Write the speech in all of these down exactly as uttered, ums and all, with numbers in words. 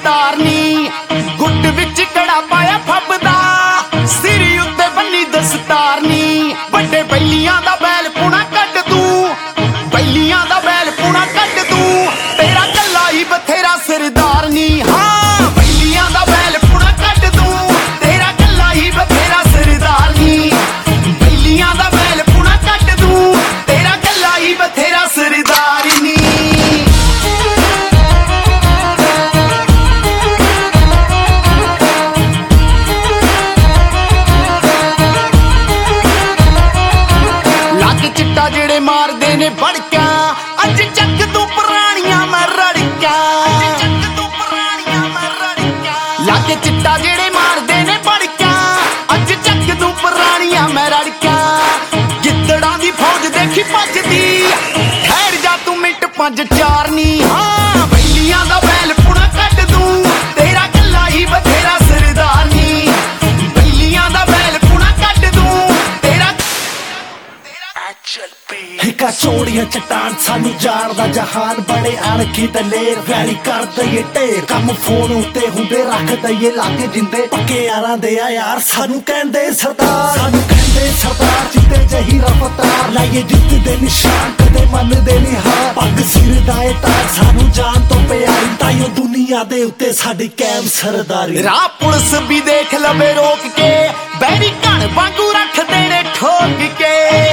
ਦਸਤਾਰ ਨੀ ਗੁੱਟ ਵਿੱਚ ਕੜਾ ਪਾਇਆ ਫੱਬਦਾ ਸਿਰ ਉੱਤੇ ਬੰਨੀ ਦਸਤਾਰ ਨੀ ਵੱਡੇ ਬੈਲੀਆਂ ਦਾ ਬੈਲ ਪੁਣਾ ਕੱਢ ਤੂੰ ਬੈਲੀਆਂ ਦਾ ਬੈਲ ਪੁਣਾ ਕੱਢ ਤੂੰ ਤੇਰਾ ਕੱਲਾ ਹੀ ਬਥੇਰਾ ਸਰਦਾਰ ਨੀ ਹਾਂ ਬੈਲੀਆਂ ਦਾ ਬੈਲ ਪੁਣਾ ਕੱਢ ਤੂੰ ਤੇਰਾ ਕੱਲਾ ਹੀ ਬਥੇਰਾ ਸਰਦਾਰ ਨੀ ਬੈਲੀਆਂ ਦਾ ਬੈਲ ਪੁਣਾ ਕੱਢ ਤੂੰ ਤੇਰਾ ਕੱਲਾ ਹੀ ਬਥੇਰਾ ਸਰਦਾਰ ਨੀ ਚਿੱਟਾ ਜਿਹੜੇ ਮਾਰਦੇ ਨੇ ਬੜਕਾਂ ਅੱਜ ਚੱਕ ਤੂੰ ਪੁਰਾਣੀਆਂ ਮੈਂ ਰੜਕਾਂ ਅੱਜ ਚੱਕ ਤੂੰ ਪੁਰਾਣੀਆਂ ਮੈਂ ਰੜਕਾਂ ਲਾਗੇ ਚਿੱਟਾ ਜਿਹੜੇ ਮਾਰਦੇ ਨੇ ਬੜਕਾਂ ਅੱਜ ਚੱਕ ਤੂੰ ਪੁਰਾਣੀਆਂ ਮੈਂ ਰੜਕਾਂ ਗਿੱਦੜਾਂ ਦੀ ਫੌਜ ਦੇਖੀ ਭੱਜਦੀ ਠਹਿਰ ਜਾ ਤੂੰ ਮਿੰਟ ਪੰਜ ਚਾਰ ਨੀ ਹਾਂ ਬੈਲੀਆਂ ਦਾ ਬੈਲ ਪੁਣਾ ਕੱਢ ਤੂੰ ਤੇਰਾ ਕੱਲਾ ਹੀ ਬਥੇਰਾ ਸਰਦਾਰ ਨੀ ਬੈਲੀਆਂ ਦਾ ਬੈਲ ਪੁਣਾ ਕੱਢ ਤੂੰ ਤੇਰਾ ਹਿੱਕਾ ਚੋੜੀਆਂ ਚਟਾਨ ਸਾਨੂੰ ਜਾਣਦਾ ਜਹਾਨ ਬੜੇ ਅਣਖੀ ਦਲੇਰ ਵੈਰੀ ਕਰ ਦਈਏ ਢੇਰ ਕੰਮ ਫੋਨ ਉੱਤੇ ਹੁੰਦੇ ਰੱਖ ਦਈਏ ਲਾਗੇ ਜਿੰਦੇ ਪੱਕੇ ਯਾਰਾਂ ਦੇ ਆ ਯਾਰ ਸਾਨੂੰ ਕਹਿੰਦੇ ਸਰਦਾਰ ਸਾਨੂੰ ਕਹਿੰਦੇ ਸਰਦਾਰ ਜਿੱਤੇ ਜਹੀ ਰਫਤਾਰ ਲਾਈਏ ਜਿੱਤ ਦੇ ਨਿਸ਼ਾਨ ਕਦੇ ਮੰਨਦੇ ਨਹੀਂ ਹਾਰ ਪੱਗ ਸਿਰ ਦਾ ਏ ਤਾਰ ਸਾਨੂੰ ਜਾਨ ਤੋਂ ਪਿਆਰੀ ਤਾਈਓ ਦੁਨੀਆ ਦੇ ਉੱਤੇ ਸਾਡੀ ਕਾਇਮ ਸਰਦਾਰੀ ਰਾਹ ਪੁਲਿਸ ਵੀ ਦੇਖ ਲਵੇ ਰੋਕ ਕੇ ਬੈਰੀ ਘਣ ਵਾਂਗੂ ਰੱਖਦੇ ਨੇ ਠੋਕ ਕੇ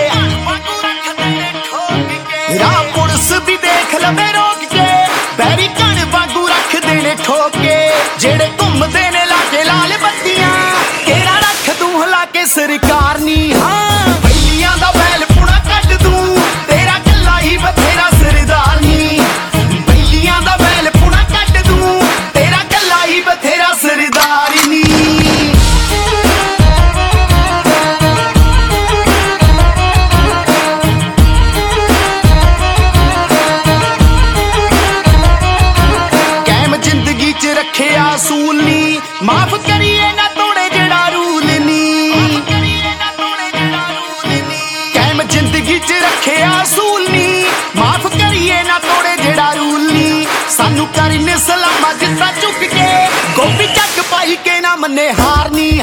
ਰਾਹ ਪੁਲਿਸ ਵੀ ਦੇਖ ਲਵੇ ਰੋਕ ਕੇ ਬੈਰੀ ਘਣ ਵਾਂਗੂ ਰੱਖਦੇ ਨੇ ਠੋਕ ਕੇ ਜਿਹੜੇ ਘੁੰਮਦੇ ਨੇ ਲਾਗੇ ਲਾਲ ਬੱਤੀਆਂ ਕਿਹੜਾ ਰੱਖ ਤੂੰ ਹਿਲਾ ਕੇ ਸਰਕਾਰ ਨੀ ਹਾਂ ਬੈਲੀਆਂ ਦਾ ਬੈਲ ਪੁਣਾ ਕੱਢ ਤੂੰ ਤੇਰਾ ਕੱਲਾ ਹੀ ਬਥੇਰਾ ਸਰਦਾਰ ਨੀ ਬੈਲੀਆਂ ਦਾ ਬੈਲ ਪੁਣਾ ਕੱਢ ਤੂੰ ਤੇਰਾ ਕੱਲਾ ਹੀ ਬਥੇਰਾ ਸਰਦਾਰ ਨੀ ਰੱਖਿਆ ਅਸੂਲ ਨੀ ਮਾਫ ਕਰੀਏ ਨਾ ਤੋੜੇ ਜਿਹੜਾ ਰੂਲ ਨੀ ਕਾਇਮ ਜ਼ਿੰਦਗੀ ਚ ਰੱਖਿਆ ਅਸੂਲ ਨੀ ਮਾਫ ਕਰੀਏ ਨਾ ਤੋੜੇ ਜਿਹੜਾ ਰੂਲ ਨੀ ਸਾਨੂੰ ਕਰੀਨੇ ਸਲਾਮਾਂ ਜਿੱਤਾ ਚੁੱਕ ਕੇ ਗੋਪੀ ਚੱਕ ਪਾਈ ਕੇ ਨਾ ਮੰਨੇ ਹਾਰ ਨੀ